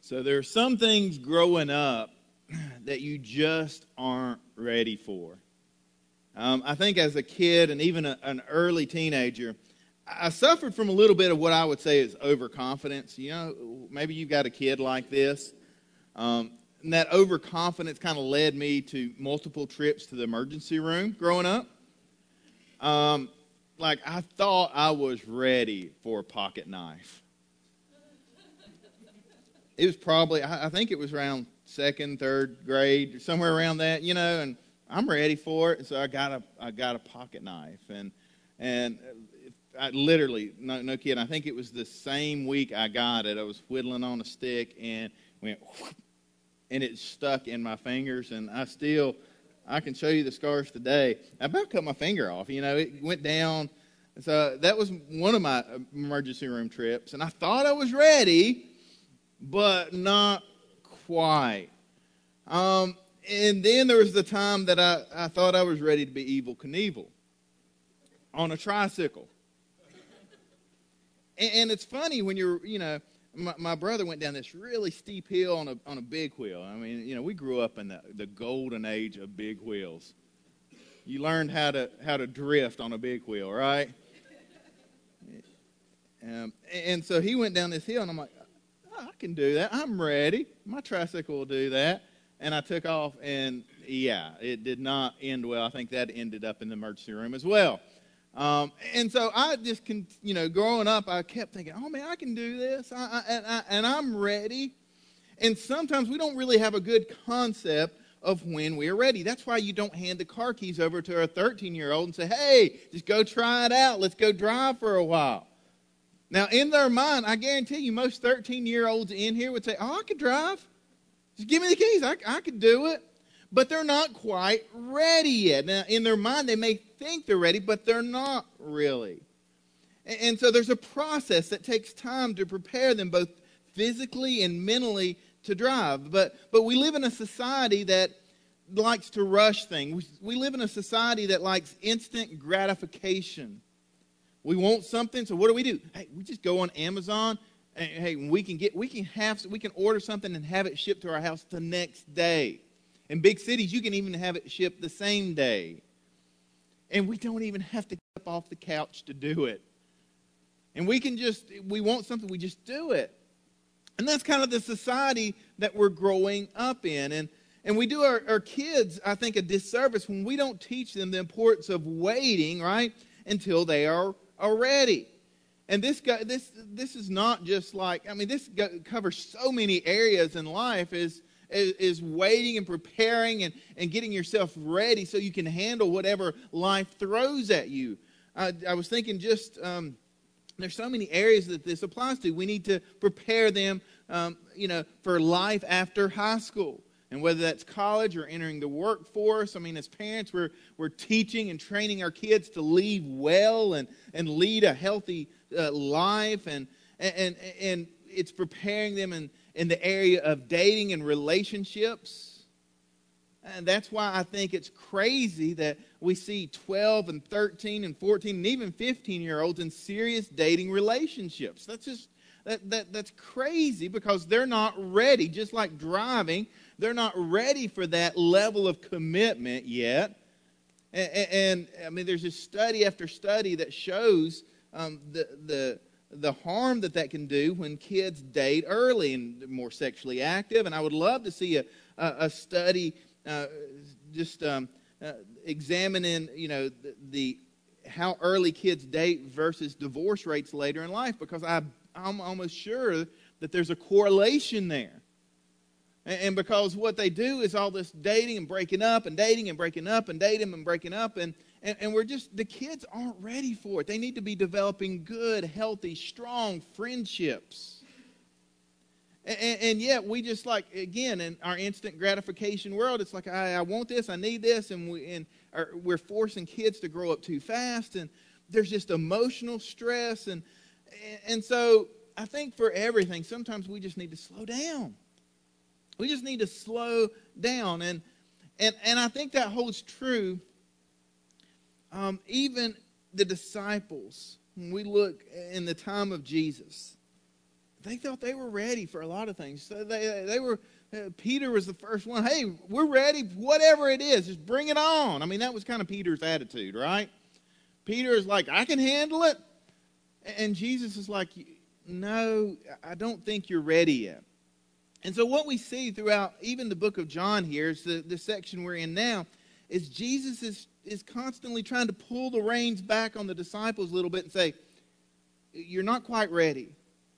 So there are some things growing up that you just aren't ready for. I think as a kid and even an early teenager, I suffered from a little bit of what I would say is overconfidence. You know, maybe you've got a kid like this. And that overconfidence kind of led me to multiple trips to the emergency room growing up. Like I thought I was ready for a pocket knife. It was probably, I think it was around second, third grade, somewhere around that, you know, and I'm ready for it. So I got a pocket knife, and I literally, no kidding, I think it was the same week I got it. I was whittling on a stick and went, whoop, and it stuck in my fingers, and I can show you the scars today. I about cut my finger off, you know, it went down. So that was one of my emergency room trips, and I thought I was ready, but not quite. And then there was the time that I thought I was ready to be Evel Knievel on a tricycle. And it's funny when you're, you know, my brother went down this really steep hill on a big wheel. I mean, you know, we grew up in the golden age of big wheels. You learned how to drift on a big wheel, right? And so he went down this hill, and I'm like, I can do that. I'm ready. My tricycle will do that. And I took off, and yeah, it did not end well. I think that ended up in the emergency room as well. And so I just, growing up, I kept thinking, oh, man, I can do this, and I'm ready. And sometimes we don't really have a good concept of when we are ready. That's why you don't hand the car keys over to a 13-year-old and say, hey, just go try it out. Let's go drive for a while. Now, in their mind, I guarantee you most 13-year-olds in here would say, oh, I could drive. Just give me the keys. I could do it. But they're not quite ready yet. Now, in their mind, they may think they're ready, but they're not really. And so there's a process that takes time to prepare them both physically and mentally to drive. But we live in a society that likes to rush things. We live in a society that likes instant gratification. We want something, so what do? Hey, we just go on Amazon. And, hey, we can order something and have it shipped to our house the next day. In big cities, you can even have it shipped the same day. And we don't even have to get up off the couch to do it. And we want something, we just do it. And that's kind of the society that we're growing up in. And we do our kids, I think, a disservice when we don't teach them the importance of waiting, right, until they are ready. And this is not just like, I mean, this covers so many areas in life, is waiting and preparing and getting yourself ready so you can handle whatever life throws at you. I was thinking there's so many areas that this applies to. We need to prepare them, for life after high school. And whether that's college or entering the workforce, I mean, as parents, we're teaching and training our kids to lead well and lead a healthy life. And it's preparing them in the area of dating and relationships. And that's why I think it's crazy that we see 12 and 13 and 14 and even 15-year-olds in serious dating relationships. That's crazy because they're not ready. Just like driving, they're not ready for that level of commitment yet. And I mean, there's just study after study that shows the harm that can do when kids date early and more sexually active. And I would love to see a study examining, how early kids date versus divorce rates later in life, because I'm almost sure that there's a correlation there. And because what they do is all this dating and breaking up and dating and breaking up and dating and breaking up, and the kids aren't ready for it. They need to be developing good, healthy, strong friendships. And yet we just, like, again, in our instant gratification world, it's like, I want this, I need this, and we're forcing kids to grow up too fast, and there's just emotional stress, and so I think for everything, sometimes we just need to slow down. We just need to slow down, and I think that holds true. Even the disciples, when we look in the time of Jesus, they thought they were ready for a lot of things. So they were, Peter was the first one. Hey, we're ready, whatever it is, just bring it on. I mean, that was kind of Peter's attitude, right? Peter is like, I can handle it. And Jesus is like, no, I don't think you're ready yet. And so what we see throughout even the book of John here, is the section we're in now, is Jesus is constantly trying to pull the reins back on the disciples a little bit and say, you're not quite ready.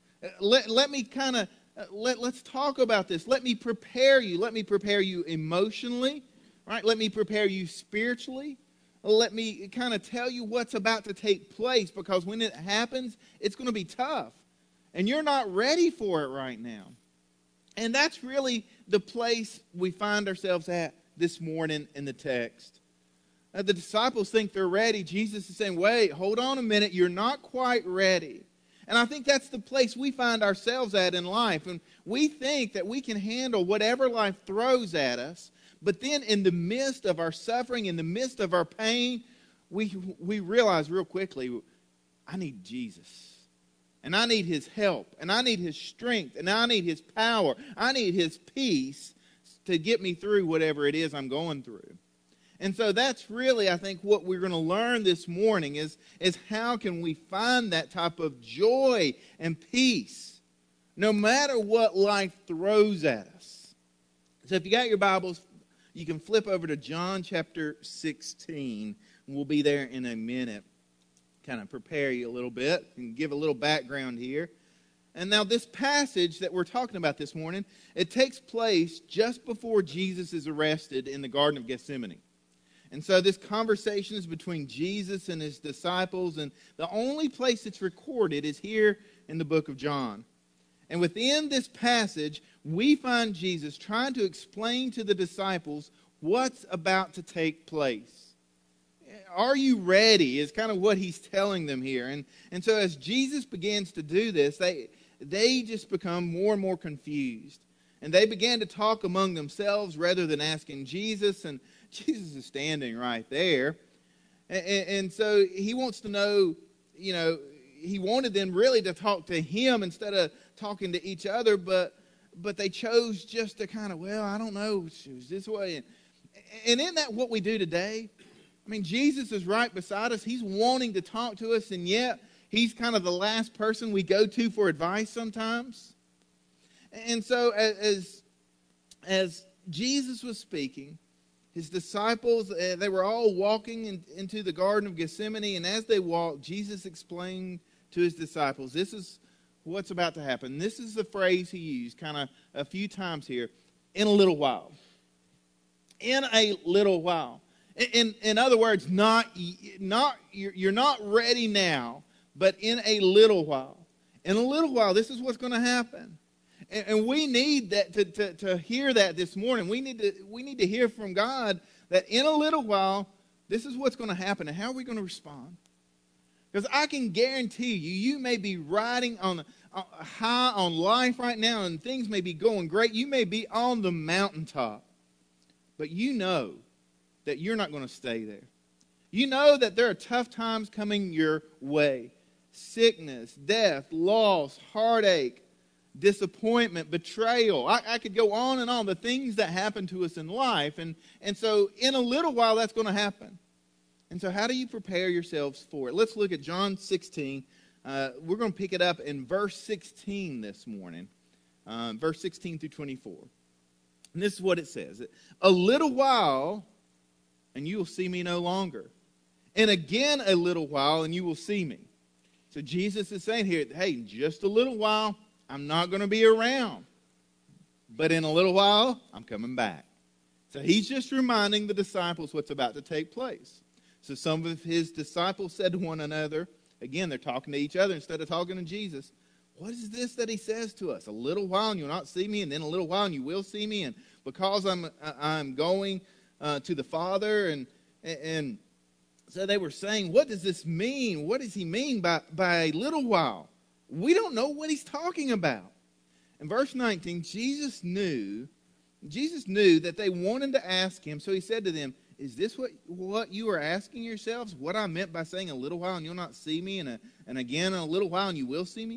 Let me kind of, let's talk about this. Let me prepare you. Let me prepare you emotionally, right? Let me prepare you spiritually. Let me kind of tell you what's about to take place, because when it happens, it's going to be tough. And you're not ready for it right now. And that's really the place we find ourselves at this morning in the text. The disciples think they're ready. Jesus is saying, wait, hold on a minute. You're not quite ready. And I think that's the place we find ourselves at in life. And we think that we can handle whatever life throws at us. But then in the midst of our suffering, in the midst of our pain, we realize real quickly, I need Jesus. And I need His help. And I need His strength. And I need His power. I need His peace to get me through whatever it is I'm going through. And so that's really, I think, what we're going to learn this morning is how can we find that type of joy and peace no matter what life throws at us. So if you got your Bibles, you can flip over to John chapter 16. We'll be there in a minute. Kind of prepare you a little bit and give a little background here. And now this passage that we're talking about this morning, it takes place just before Jesus is arrested in the Garden of Gethsemane. And so this conversation is between Jesus and His disciples, and the only place it's recorded is here in the book of John. And within this passage, we find Jesus trying to explain to the disciples what's about to take place. Are you ready is kind of what He's telling them here. And so as Jesus begins to do this, they just become more and more confused. And they began to talk among themselves rather than asking Jesus. And Jesus is standing right there. And so He wants to know, He wanted them really to talk to Him instead of talking to each other. But they chose just to kind of, I don't know, it was this way. And isn't that what we do today? I mean, Jesus is right beside us. He's wanting to talk to us, and yet He's kind of the last person we go to for advice sometimes. And so as Jesus was speaking, His disciples, they were all walking into the Garden of Gethsemane, and as they walked, Jesus explained to His disciples, this is what's about to happen. This is the phrase He used kind of a few times here, in a little while. In a little while. In other words, you're not ready now, but in a little while. In a little while, this is what's going to happen. And we need that to hear that this morning. We need to hear from God that in a little while, this is what's going to happen. And how are we going to respond? Because I can guarantee you may be riding on high on life right now, and things may be going great. You may be on the mountaintop. But you know that you're not going to stay there. You know that there are tough times coming your way. Sickness, death, loss, heartache, disappointment, betrayal. I could go on and on. The things that happen to us in life. And so in a little while that's going to happen. And so how do you prepare yourselves for it? Let's look at John 16. We're going to pick it up in verse 16 this morning. Verse 16 through 24. And this is what it says. A little while and you will see me no longer. And again a little while and you will see me. So Jesus is saying here, hey, just a little while, I'm not going to be around. But in a little while, I'm coming back. So He's just reminding the disciples what's about to take place. So some of His disciples said to one another, again, they're talking to each other instead of talking to Jesus, what is this that He says to us? A little while and you'll not see me, and then a little while and you will see me, and because I'm going to the Father, and so they were saying, what does this mean? What does He mean by a little while? We don't know what He's talking about. In verse 19, Jesus knew that they wanted to ask Him, so He said to them, is this what you are asking yourselves? What I meant by saying a little while and you'll not see me, and again in a little while and you will see me?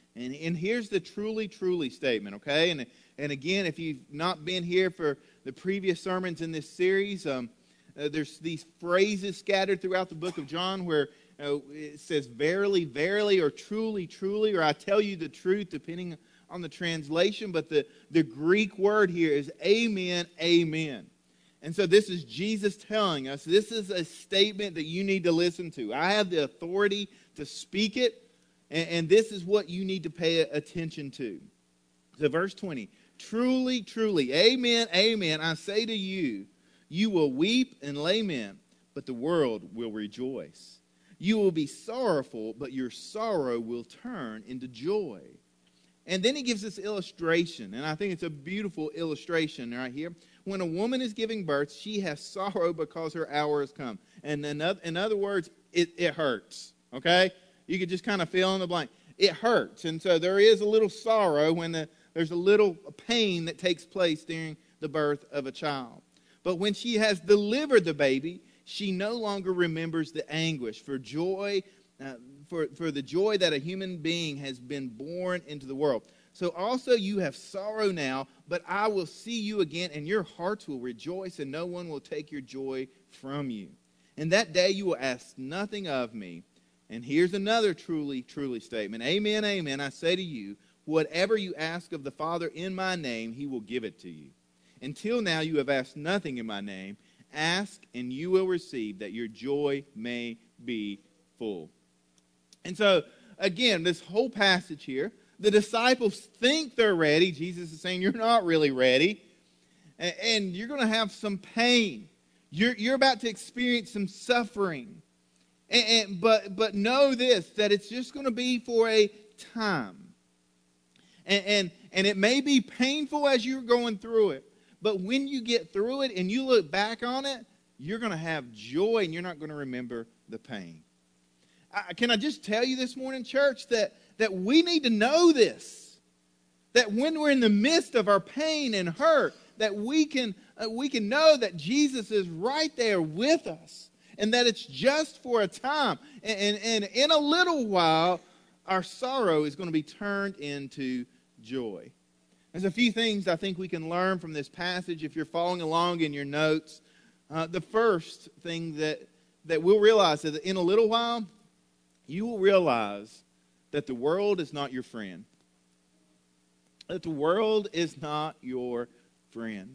And here's the truly, truly statement, okay? And again, if you've not been here for the previous sermons in this series, there's these phrases scattered throughout the book of John where it says, verily, verily, or truly, truly, or I tell you the truth, depending on the translation. But the Greek word here is amen, amen. And so this is Jesus telling us, this is a statement that you need to listen to. I have the authority to speak it, and this is what you need to pay attention to. So verse 20, truly, truly, amen, amen, I say to you, you will weep and lament, but the world will rejoice. You will be sorrowful, but your sorrow will turn into joy. And then he gives this illustration, and I think it's a beautiful illustration right here. When a woman is giving birth, she has sorrow because her hour has come. And in other words, it hurts, okay? You could just kind of fill in the blank. It hurts, and so there is a little sorrow when there's a little pain that takes place during the birth of a child. But when she has delivered the baby, she no longer remembers the anguish for joy, for the joy that a human being has been born into the world. So also you have sorrow now, but I will see you again, and your hearts will rejoice, and no one will take your joy from you. In that day you will ask nothing of me. And here's another truly, truly statement. Amen, amen, I say to you, whatever you ask of the Father in my name, he will give it to you. Until now you have asked nothing in my name. Ask, and you will receive, that your joy may be full. And so, again, this whole passage here, the disciples think they're ready. Jesus is saying, you're not really ready. And you're going to have some pain. You're about to experience some suffering. But know this, that it's just going to be for a time. And it may be painful as you're going through it. But when you get through it and you look back on it, you're going to have joy and you're not going to remember the pain. Can I just tell you this morning, church, that we need to know this. That when we're in the midst of our pain and hurt, that we can know that Jesus is right there with us. And that it's just for a time. And in a little while, our sorrow is going to be turned into joy. There's a few things I think we can learn from this passage if you're following along in your notes. The first thing that we'll realize is that in a little while, you will realize that the world is not your friend. That the world is not your friend.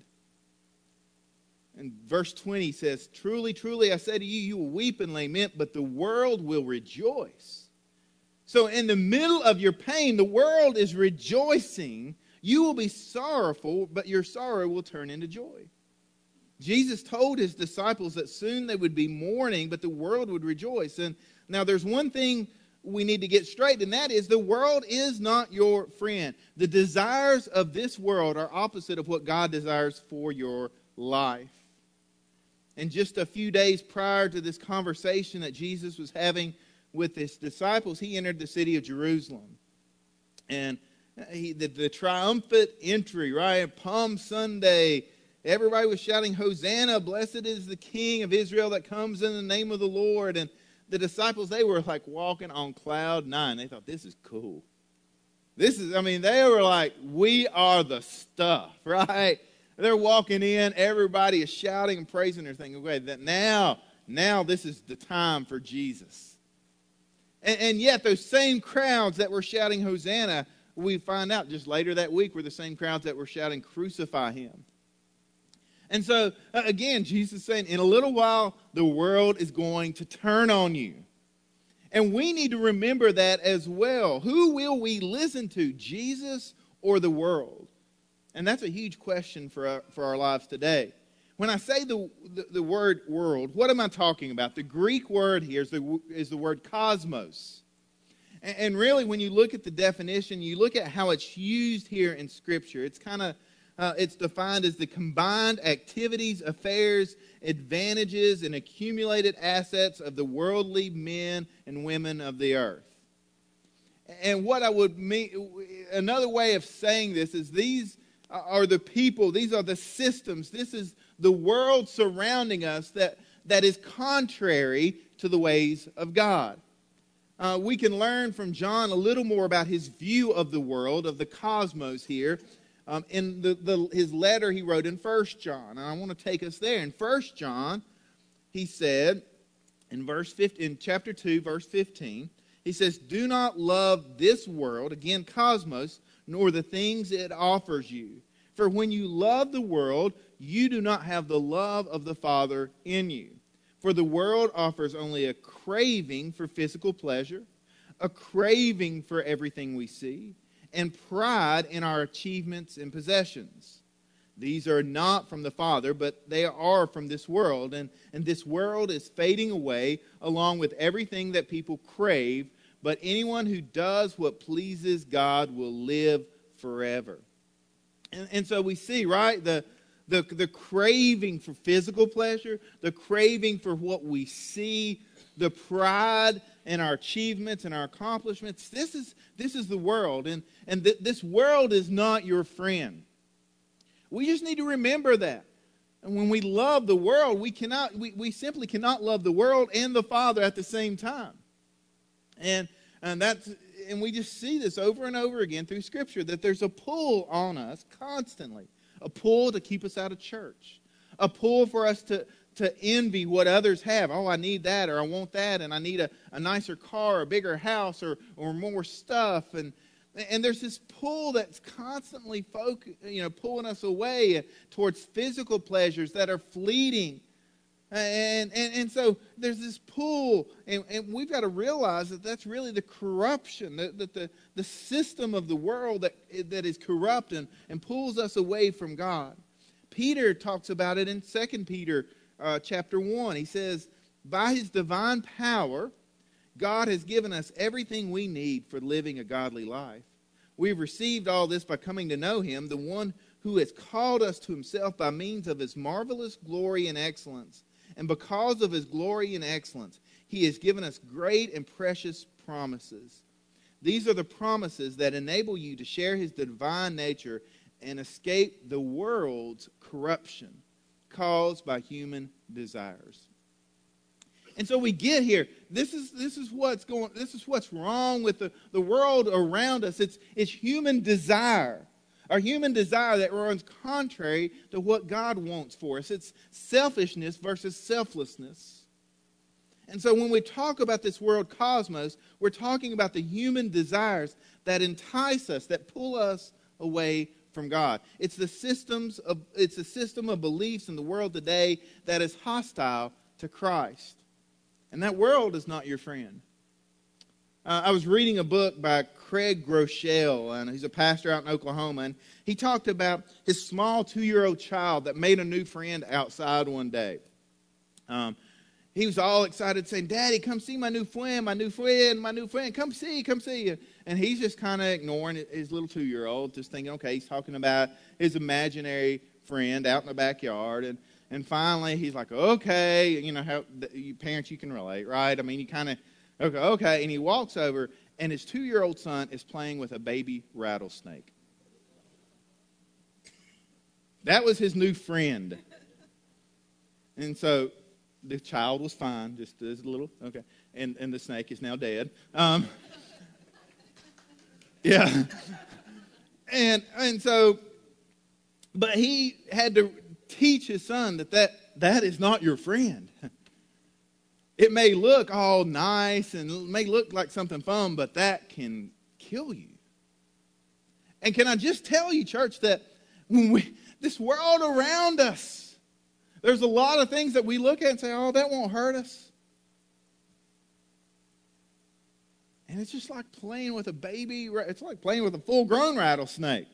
And verse 20 says, truly, truly, I say to you, you will weep and lament, but the world will rejoice. So in the middle of your pain, the world is rejoicing. You will be sorrowful, but your sorrow will turn into joy. Jesus told his disciples that soon they would be mourning, but the world would rejoice. And now there's one thing we need to get straight, and that is the world is not your friend. The desires of this world are opposite of what God desires for your life. And just a few days prior to this conversation that Jesus was having with his disciples, he entered the city of Jerusalem. And the triumphant entry, right? Palm Sunday, everybody was shouting, Hosanna, blessed is the King of Israel that comes in the name of the Lord. And the disciples, they were like walking on cloud nine. They thought, this is cool. They were like, we are the stuff, right? They're walking in, everybody is shouting and praising. They're thinking, okay, that now this is the time for Jesus. And yet those same crowds that were shouting Hosanna, we find out just later that week were the same crowds that were shouting, crucify him. And so, again, Jesus is saying, in a little while, the world is going to turn on you. And we need to remember that as well. Who will we listen to, Jesus or the world? And that's a huge question for our lives today. When I say the word world, what am I talking about? The Greek word here is the word cosmos. And really, when you look at the definition, you look at how it's used here in Scripture. It's defined as the combined activities, affairs, advantages, and accumulated assets of the worldly men and women of the earth. And what I would mean, another way of saying this is these are the people, these are the systems, this is the world surrounding us that is contrary to the ways of God. we can learn from John a little more about his view of the world, of the cosmos here, in his letter he wrote in 1 John. And I want to take us there. In 1 John, he said, in chapter 2, verse 15, he says, "Do not love this world," again, cosmos, "nor the things it offers you. For when you love the world, you do not have the love of the Father in you. For the world offers only a craving for physical pleasure, a craving for everything we see, and pride in our achievements and possessions. These are not from the Father, but they are from this world, and this world is fading away along with everything that people crave, but anyone who does what pleases God will live forever." And so we see, right, the craving for physical pleasure, the craving for what we see, the pride in our achievements and our accomplishments. This is the world, and this world is not your friend. We just need to remember that. And when we love the world, we simply cannot love the world and the Father at the same time. And we just see this over and over again through Scripture, that there's a pull on us constantly. A pull to keep us out of church. A pull for us to envy what others have. Oh, I need that, or I want that, and I need a nicer car, a bigger house, or more stuff. And there's this pull that's constantly pulling us away towards physical pleasures that are fleeting. And so there's this pull, and we've got to realize that that's really the corruption, that the system of the world that is corrupt and pulls us away from God. Peter talks about it in 2 Peter chapter 1. He says, "By his divine power, God has given us everything we need for living a godly life. We've received all this by coming to know him, the one who has called us to himself by means of his marvelous glory and excellence. And because of his glory and excellence, he has given us great and precious promises. These are the promises that enable you to share his divine nature and escape the world's corruption caused by human desires." And so we get here. This is what's wrong with the world around us. It's human desire. Our human desire that runs contrary to what God wants for us. It's selfishness versus selflessness. And so when we talk about this world cosmos, we're talking about the human desires that entice us, that pull us away from God. It's a system of beliefs in the world today that is hostile to Christ. And that world is not your friend. I was reading a book by Craig Groeschel, and he's a pastor out in Oklahoma, and he talked about his small 2-year-old child that made a new friend outside one day. He was all excited saying, "Daddy, come see my new friend, come see. And he's just kind of ignoring his little 2-year-old, just thinking, okay, he's talking about his imaginary friend out in the backyard. And finally, he's like, okay, how parents, you can relate, right? I mean, you kind of, okay. And he walks over, and his 2-year-old son is playing with a baby rattlesnake. That was his new friend. And so the child was fine, just as a little, okay. And the snake is now dead. Yeah. And so, but he had to teach his son that is not your friend. It may look all nice and it may look like something fun, but that can kill you. And can I just tell you, church, that when this world around us, there's a lot of things that we look at and say, oh, that won't hurt us. And it's just like playing with a baby. It's like playing with a full-grown rattlesnake.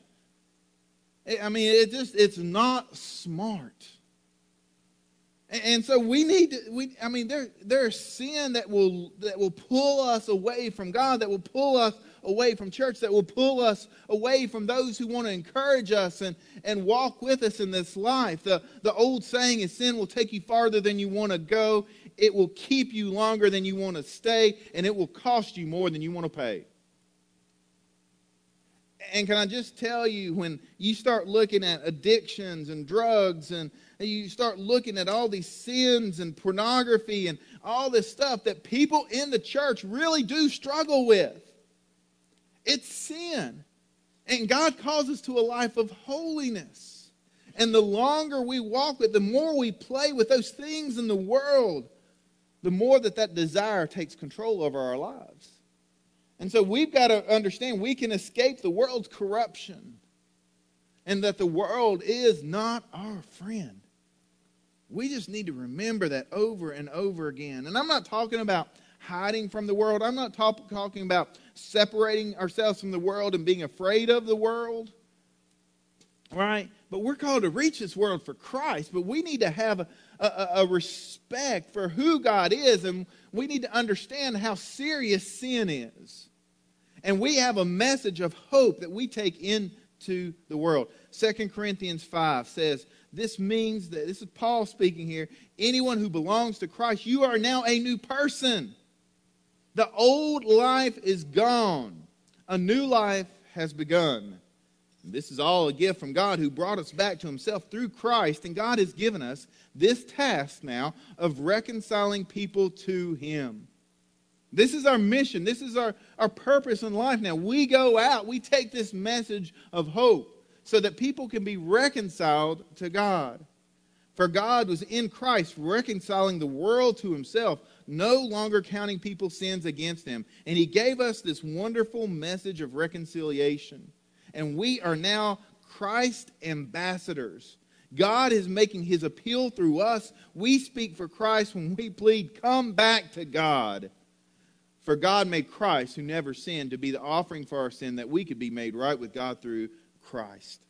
It's not smart. And so there's sin that will pull us away from God, that will pull us away from church, that will pull us away from those who want to encourage us and walk with us in this life. The old saying is, sin will take you farther than you want to go. It will keep you longer than you want to stay, and it will cost you more than you want to pay. And can I just tell you, when you start looking at addictions and drugs, and you start looking at all these sins and pornography and all this stuff that people in the church really do struggle with, it's sin. And God calls us to a life of holiness. And the longer we walk with, the more we play with those things in the world, the more that desire takes control over our lives. And so we've got to understand we can escape the world's corruption, and that the world is not our friend. We just need to remember that over and over again. And I'm not talking about hiding from the world. I'm not talking about separating ourselves from the world and being afraid of the world. Right? But we're called to reach this world for Christ. But we need to have a respect for who God is. And we need to understand how serious sin is. And we have a message of hope that we take into the world. 2 Corinthians 5 says, this means that, this is Paul speaking here, anyone who belongs to Christ, you are now a new person. The old life is gone. A new life has begun. This is all a gift from God, who brought us back to himself through Christ. And God has given us this task now of reconciling people to him. This is our mission. This is our purpose in life now. We go out, we take this message of hope so that people can be reconciled to God. For God was in Christ reconciling the world to himself, no longer counting people's sins against him. And he gave us this wonderful message of reconciliation. And we are now Christ ambassadors. God is making his appeal through us. We speak for Christ when we plead, come back to God. For God made Christ, who never sinned, to be the offering for our sin, that we could be made right with God through Christ.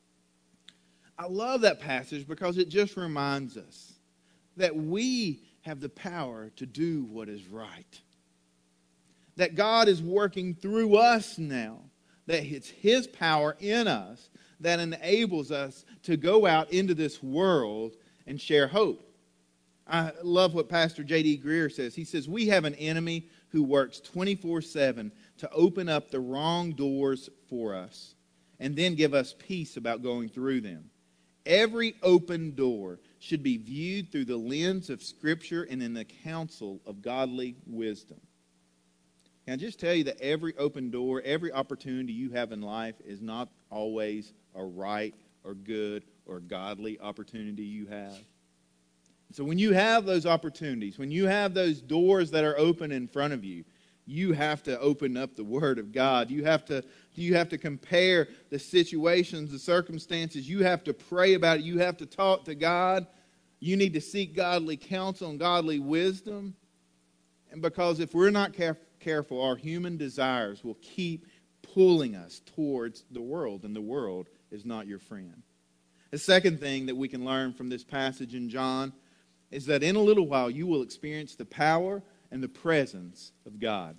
I love that passage because it just reminds us that we have the power to do what is right. That God is working through us now. That it's his power in us that enables us to go out into this world and share hope. I love what Pastor J.D. Greer says. He says, we have an enemy who works 24/7 to open up the wrong doors for us and then give us peace about going through them. Every open door should be viewed through the lens of Scripture and in the counsel of godly wisdom. Can I just tell you that every open door, every opportunity you have in life is not always a right or good or godly opportunity you have. So when you have those opportunities, when you have those doors that are open in front of you, you have to open up the Word of God. You have to compare the situations, the circumstances. You have to pray about it. You have to talk to God. You need to seek godly counsel and godly wisdom. And because if we're not careful, our human desires will keep pulling us towards the world, and the world is not your friend. The second thing that we can learn from this passage in John is that in a little while you will experience the power and the presence of God.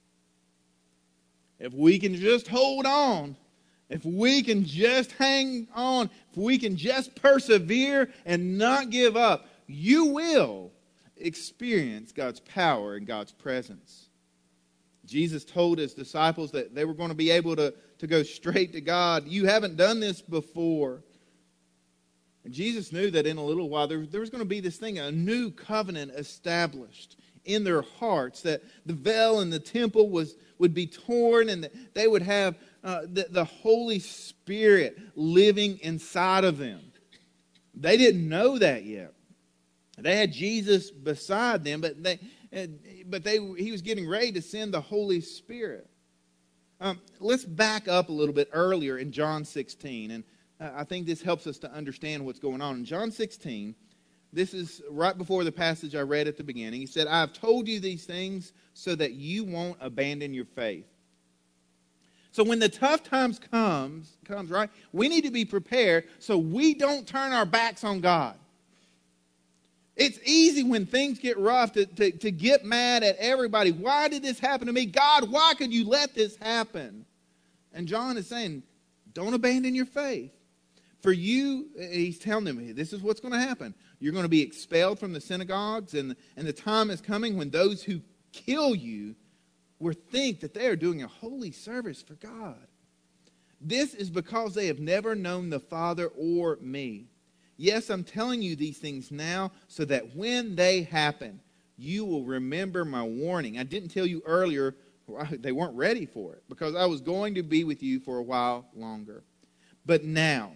If we can just hold on, if we can just hang on, if we can just persevere and not give up, you will experience God's power and God's presence. Jesus told his disciples that they were going to be able to go straight to God. You haven't done this before. And Jesus knew that in a little while there was going to be this thing, a new covenant established in their hearts, that the veil in the temple would be torn, and that they would have the Holy Spirit living inside of them. They didn't know that yet. They had Jesus beside them, but he was getting ready to send the Holy Spirit. Let's back up a little bit earlier in John 16, and I think this helps us to understand what's going on. In John 16, this is right before the passage I read at the beginning. He said, I have told you these things so that you won't abandon your faith. So when the tough times comes, right, we need to be prepared so we don't turn our backs on God. It's easy when things get rough to get mad at everybody. Why did this happen to me? God, why could you let this happen? And John is saying, don't abandon your faith. For you, he's telling them, this is what's going to happen. You're going to be expelled from the synagogues, and the time is coming when those who kill you will think that they are doing a holy service for God. This is because they have never known the Father or me. Yes, I'm telling you these things now so that when they happen, you will remember my warning. I didn't tell you earlier, they weren't ready for it, because I was going to be with you for a while longer. But now,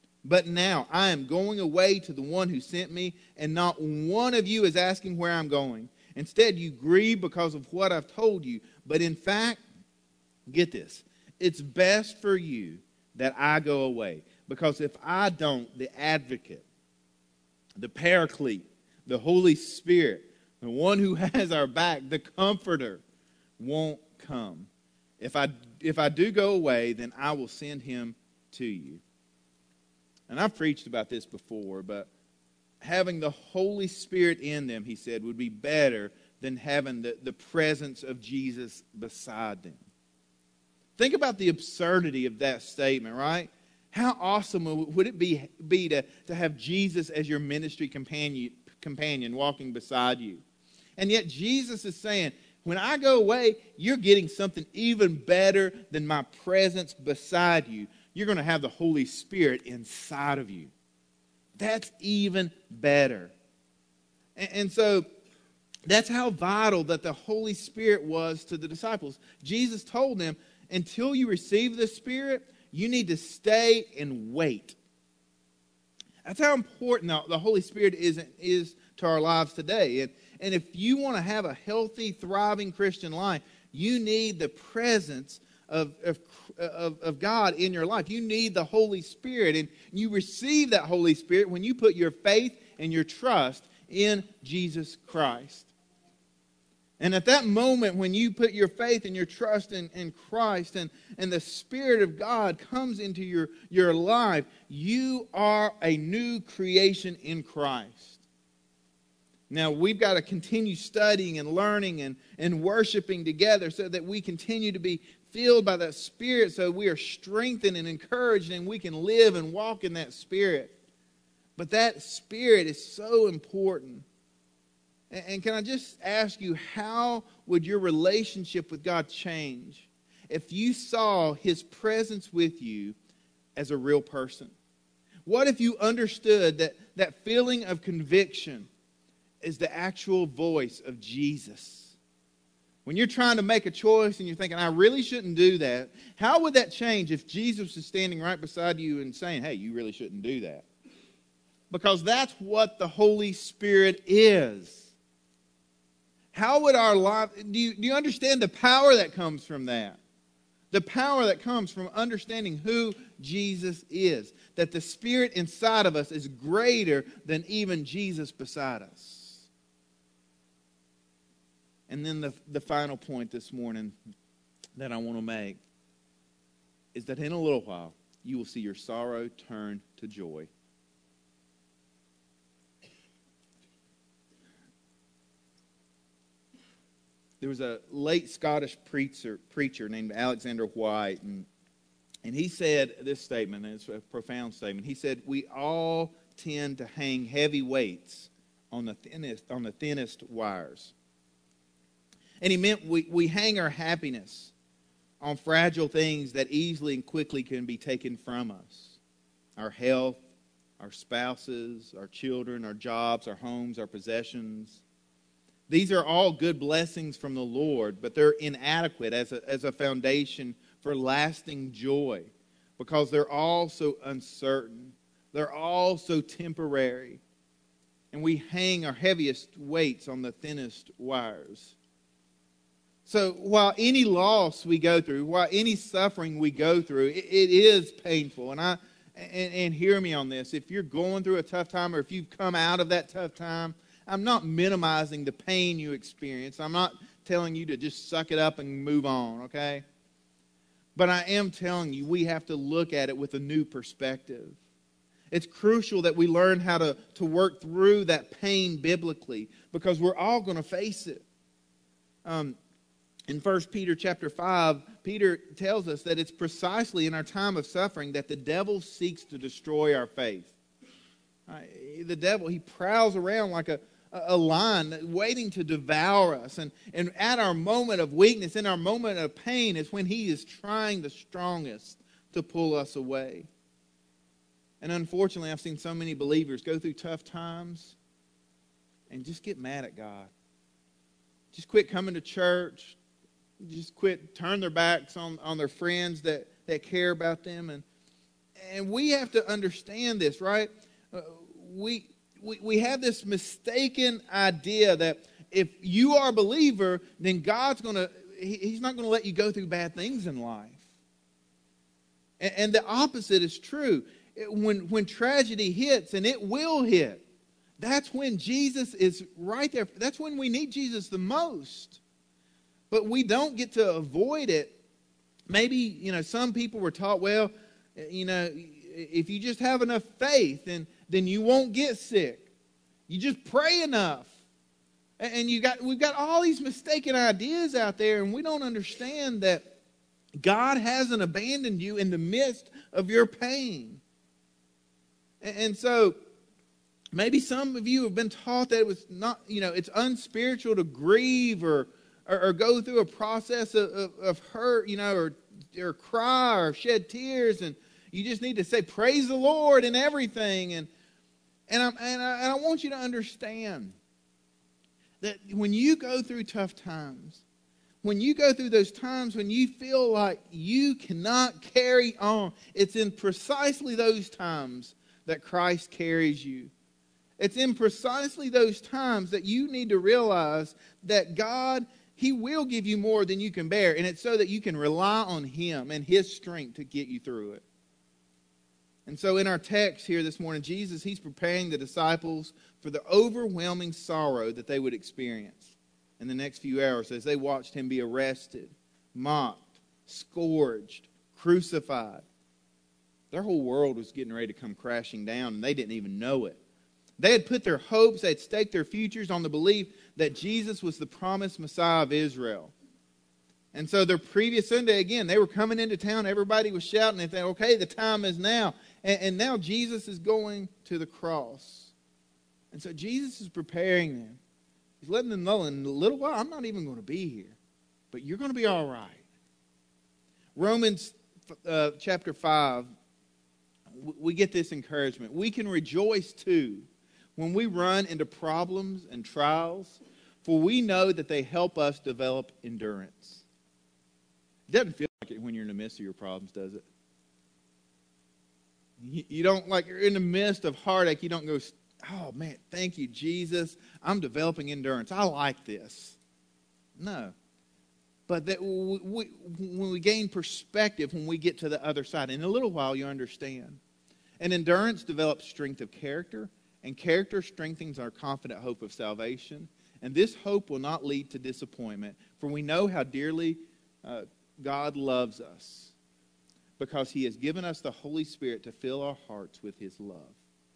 I am going away to the one who sent me, and not one of you is asking where I'm going. Instead, you grieve because of what I've told you. But in fact, get this, it's best for you that I go away. Because if I don't, the advocate, the paraclete, the Holy Spirit, the one who has our back, the comforter, won't come. If I do go away, then I will send him to you. And I've preached about this before, but having the Holy Spirit in them, he said, would be better than having the presence of Jesus beside them. Think about the absurdity of that statement, right? How awesome would it be to have Jesus as your ministry companion walking beside you? And yet Jesus is saying, when I go away, you're getting something even better than my presence beside you. You're going to have the Holy Spirit inside of you. That's even better. And so that's how vital that the Holy Spirit was to the disciples. Jesus told them, until you receive the Spirit, you need to stay and wait. That's how important the Holy Spirit is to our lives today. And if you want to have a healthy, thriving Christian life, you need the presence of God in your life. You need the Holy Spirit. And you receive that Holy Spirit when you put your faith and your trust in Jesus Christ. And at that moment when you put your faith and your trust in Christ and the Spirit of God comes into your life, you are a new creation in Christ. Now, we've got to continue studying and learning and worshiping together so that we continue to be filled by that Spirit, so we are strengthened and encouraged and we can live and walk in that Spirit. But that Spirit is so important. And can I just ask you, how would your relationship with God change if you saw His presence with you as a real person? What if you understood that feeling of conviction is the actual voice of Jesus? When you're trying to make a choice and you're thinking, I really shouldn't do that, how would that change if Jesus was standing right beside you and saying, hey, you really shouldn't do that? Because that's what the Holy Spirit is. How would our life, do you understand the power that comes from that? The power that comes from understanding who Jesus is. That the Spirit inside of us is greater than even Jesus beside us. And then the final point this morning that I want to make is that in a little while, you will see your sorrow turn to joy. There was a late Scottish preacher named Alexander White, and he said this statement, and it's a profound statement. He said, we all tend to hang heavy weights on the thinnest wires. And he meant we hang our happiness on fragile things that easily and quickly can be taken from us. Our health, our spouses, our children, our jobs, our homes, our possessions. These are all good blessings from the Lord, but they're inadequate as a foundation for lasting joy because they're all so uncertain. They're all so temporary. And we hang our heaviest weights on the thinnest wires. So while any loss we go through, while any suffering we go through, it is painful. And hear me on this. If you're going through a tough time or if you've come out of that tough time, I'm not minimizing the pain you experience. I'm not telling you to just suck it up and move on, okay? But I am telling you we have to look at it with a new perspective. It's crucial that we learn how to work through that pain biblically because we're all going to face it. In 1 Peter chapter 5, Peter tells us that it's precisely in our time of suffering that the devil seeks to destroy our faith. The devil, he prowls around like a lion waiting to devour us. And at our moment of weakness, in our moment of pain, is when he is trying the strongest to pull us away. And unfortunately, I've seen so many believers go through tough times and just get mad at God. Just quit coming to church. Just quit, turn their backs on their friends that care about them. And we have to understand this, right? We have this mistaken idea that if you are a believer, then He's not going to let you go through bad things in life. And the opposite is true. When tragedy hits, and it will hit, that's when Jesus is right there. That's when we need Jesus the most. But we don't get to avoid it. Maybe, some people were taught, well, if you just have enough faith, then you won't get sick. You just pray enough. And we've got all these mistaken ideas out there, and we don't understand that God hasn't abandoned you in the midst of your pain. And so maybe some of you have been taught that it was not, it's unspiritual to grieve or go through a process of hurt, or cry or shed tears, and you just need to say praise the Lord and everything. And I want you to understand that when you go through tough times, when you go through those times when you feel like you cannot carry on, it's in precisely those times that Christ carries you. It's in precisely those times that you need to realize that God, He will give you more than you can bear. And it's so that you can rely on Him and His strength to get you through it. And so in our text here this morning, Jesus, He's preparing the disciples for the overwhelming sorrow that they would experience in the next few hours as they watched Him be arrested, mocked, scourged, crucified. Their whole world was getting ready to come crashing down, and they didn't even know it. They had put their hopes, they had staked their futures on the belief that Jesus was the promised Messiah of Israel. And so their previous Sunday, again, they were coming into town, everybody was shouting and saying, okay, the time is now. And now Jesus is going to the cross. And so Jesus is preparing them. He's letting them know in a little while, I'm not even going to be here, but you're going to be all right. Romans chapter 5, we get this encouragement. We can rejoice too when we run into problems and trials, for we know that they help us develop endurance. It doesn't feel like it when you're in the midst of your problems, does it? You don't, like you're in the midst of heartache, you don't go, oh man, thank you, Jesus. I'm developing endurance. I like this. No. But that when we gain perspective, when we get to the other side, in a little while you understand. And endurance develops strength of character, and character strengthens our confident hope of salvation. And this hope will not lead to disappointment, for we know how dearly God loves us, because He has given us the Holy Spirit to fill our hearts with His love.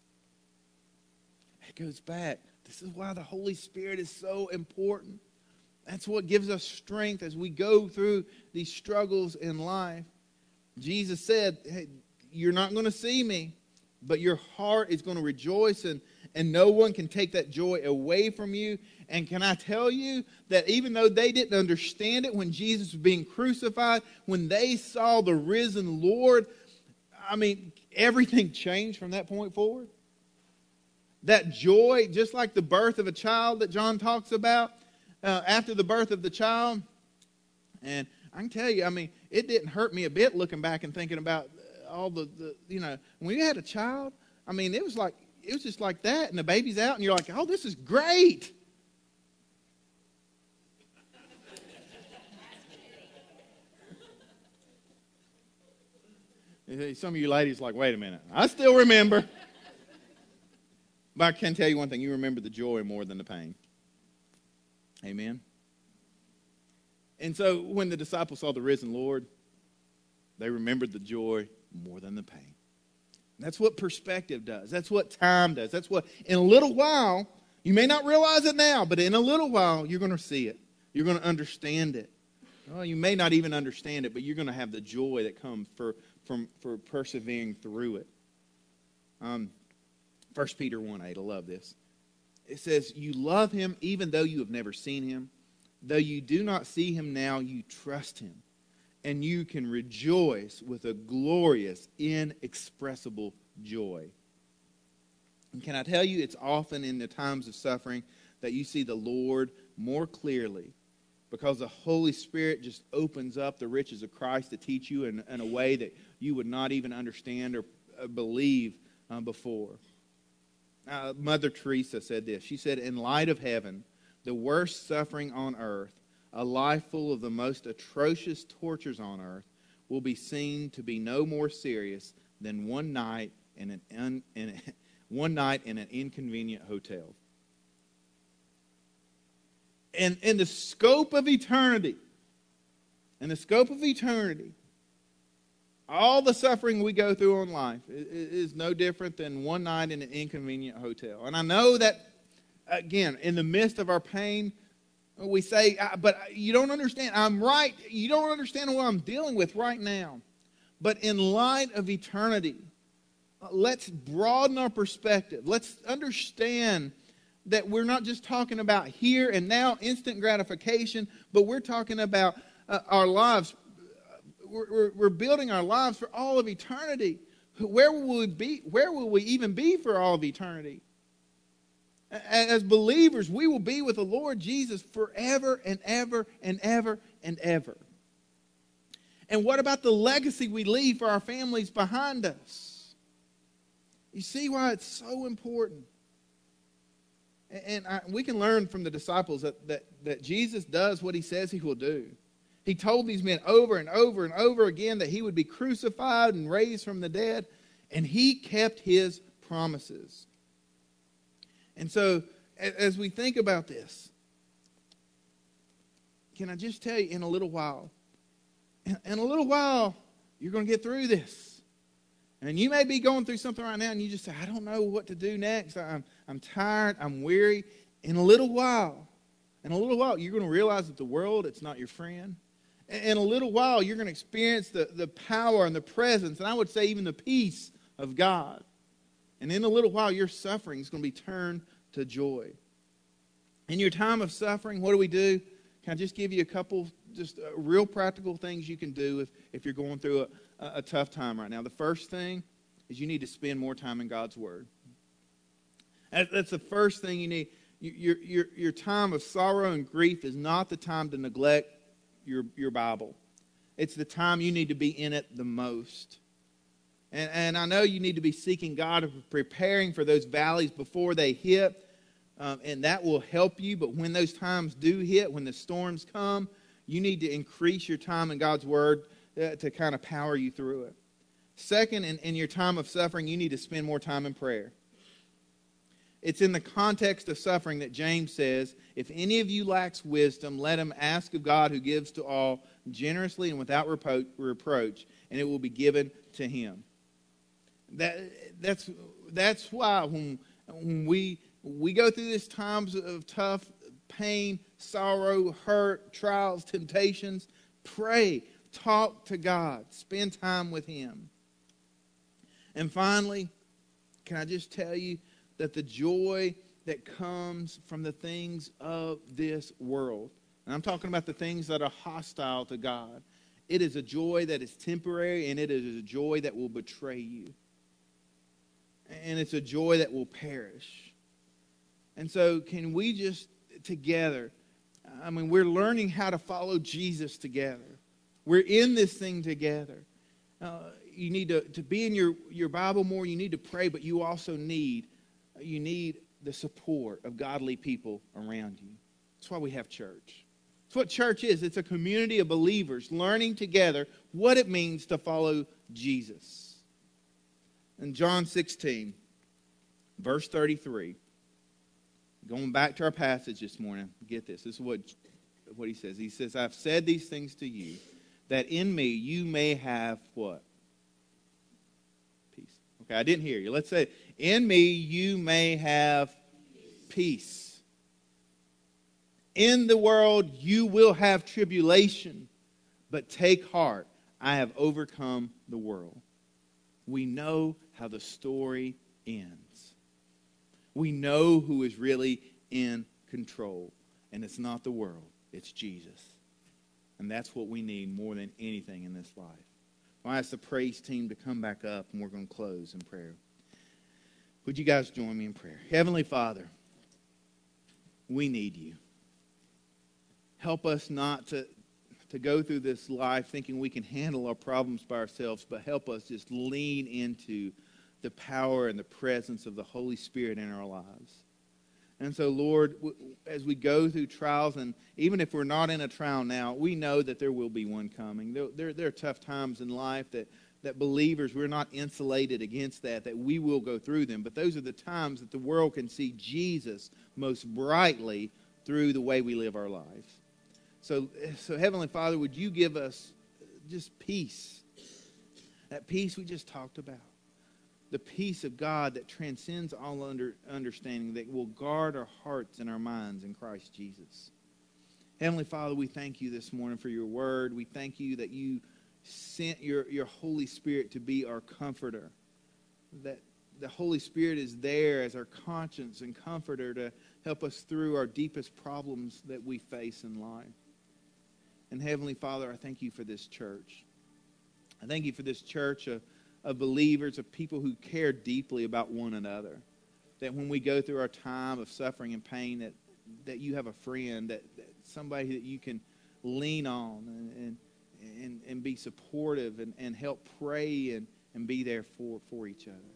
It goes back. This is why the Holy Spirit is so important. That's what gives us strength as we go through these struggles in life. Jesus said, hey, you're not going to see me, but your heart is going to rejoice, and no one can take that joy away from you. And can I tell you that even though they didn't understand it when Jesus was being crucified, when they saw the risen Lord, I mean, everything changed from that point forward. That joy, just like the birth of a child that John talks about, after the birth of the child. And I can tell you, I mean, it didn't hurt me a bit looking back and thinking about all the when you had a child, I mean, it was just like that, and the baby's out, and you're like, oh, this is great. Some of you ladies are like, wait a minute, I still remember. But I can tell you one thing, you remember the joy more than the pain. Amen. And so when the disciples saw the risen Lord, they remembered the joy more than the pain. That's what perspective does. That's what time does. That's what, in a little while, you may not realize it now, but in a little while, you're going to see it. You're going to understand it. Well, you may not even understand it, but you're going to have the joy that comes for persevering through it. 1 Peter 1:8, I love this. It says, you love Him even though you have never seen Him. Though you do not see Him now, you trust Him. and you can rejoice with a glorious, inexpressible joy. And can I tell you, it's often in the times of suffering that you see the Lord more clearly, because the Holy Spirit just opens up the riches of Christ to teach you in a way that you would not even understand or believe before. Mother Teresa said this. She said, "In light of heaven, the worst suffering on earth, a life full of the most atrocious tortures on earth, will be seen to be no more serious than one night in an inconvenient hotel." And in the scope of eternity, all the suffering we go through in life is no different than one night in an inconvenient hotel. And I know that, again, in the midst of our pain, we say, but you don't understand. I'm right. You don't understand what I'm dealing with right now. But in light of eternity, let's broaden our perspective. Let's understand that we're not just talking about here and now, instant gratification, but we're talking about our lives. We're building our lives for all of eternity. Where will we be? Where will we even be for all of eternity? As believers, we will be with the Lord Jesus forever and ever and ever and ever. And what about the legacy we leave for our families behind us? You see why it's so important. And we can learn from the disciples that Jesus does what he says he will do. He told these men over and over and over again that he would be crucified and raised from the dead, and he kept his promises. And so, as we think about this, can I just tell you, in a little while, you're going to get through this. And you may be going through something right now, and you just say, I don't know what to do next. I'm tired. I'm weary. In a little while, you're going to realize that the world, it's not your friend. In a little while, you're going to experience the power and the presence, and I would say even the peace of God. And in a little while, your suffering is going to be turned to joy. In your time of suffering, what do we do? Can I just give you a couple just real practical things you can do if you're going through a tough time right now? The first thing is you need to spend more time in God's Word. That's the first thing you need. Your time of sorrow and grief is not the time to neglect your Bible. It's the time you need to be in it the most. And I know you need to be seeking God and preparing for those valleys before they hit. And that will help you. But when those times do hit, when the storms come, you need to increase your time in God's Word to kind of power you through it. Second, in your time of suffering, you need to spend more time in prayer. It's in the context of suffering that James says, if any of you lacks wisdom, let him ask of God who gives to all generously and without reproach, and it will be given to him. That's why when we go through these times of tough pain, sorrow, hurt, trials, temptations, pray, talk to God, spend time with him. And finally, can I just tell you that the joy that comes from the things of this world, and I'm talking about the things that are hostile to God, it is a joy that is temporary, and it is a joy that will betray you. And it's a joy that will perish. And so can we just together, we're learning how to follow Jesus together. We're in this thing together. You need to be in your Bible more. You need to pray, but you also need the support of godly people around you. That's why we have church. That's what church is. It's a community of believers learning together what it means to follow Jesus. In John 16, verse 33, going back to our passage this morning, get this. This is what he says. He says, I've said these things to you, that in me you may have what? Peace. Okay, I didn't hear you. Let's say, in me you may have peace. In the world you will have tribulation, but take heart, I have overcome the world. We know how the story ends. We know who is really in control, and it's not the world, it's Jesus. And that's what we need more than anything in this life. I ask the praise team to come back up, and we're going to close in prayer. Would you guys join me in prayer? Heavenly Father, we need you. Help us not to go through this life thinking we can handle our problems by ourselves, but help us just lean into the power and the presence of the Holy Spirit in our lives. And so, Lord, as we go through trials, and even if we're not in a trial now, we know that there will be one coming. There are tough times in life that believers, we're not insulated against that we will go through them. But those are the times that the world can see Jesus most brightly through the way we live our lives. So Heavenly Father, would you give us just peace, that peace we just talked about. The peace of God that transcends all understanding, that will guard our hearts and our minds in Christ Jesus. Heavenly Father, we thank you this morning for your word. We thank you that you sent your Holy Spirit to be our comforter, that the Holy Spirit is there as our conscience and comforter to help us through our deepest problems that we face in life. And Heavenly Father, I thank you for this church. I thank you for this church of believers, of people who care deeply about one another. That when we go through our time of suffering and pain, that you have a friend, that somebody that you can lean on and be supportive and help pray and be there for each other.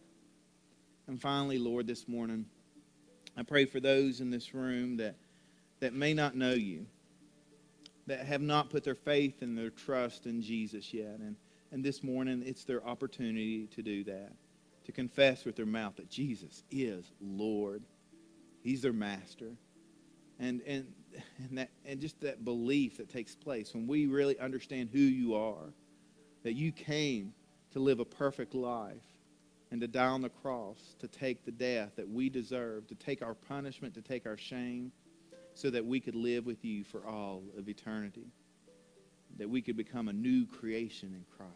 And finally, Lord, this morning, I pray for those in this room that may not know you, that have not put their faith and their trust in Jesus yet. And this morning, it's their opportunity to do that, to confess with their mouth that Jesus is Lord. He's their master. And just that belief that takes place when we really understand who you are, that you came to live a perfect life and to die on the cross, to take the death that we deserve, to take our punishment, to take our shame, so that we could live with you for all of eternity. That we could become a new creation in Christ.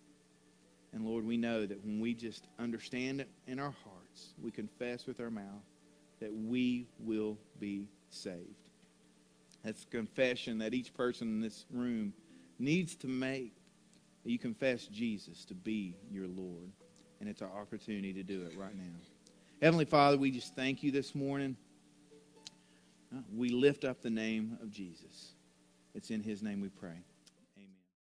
And Lord, we know that when we just understand it in our hearts, we confess with our mouth that we will be saved. That's a confession that each person in this room needs to make. That you confess Jesus to be your Lord. And it's our opportunity to do it right now. Heavenly Father, we just thank you this morning. We lift up the name of Jesus. It's in his name we pray.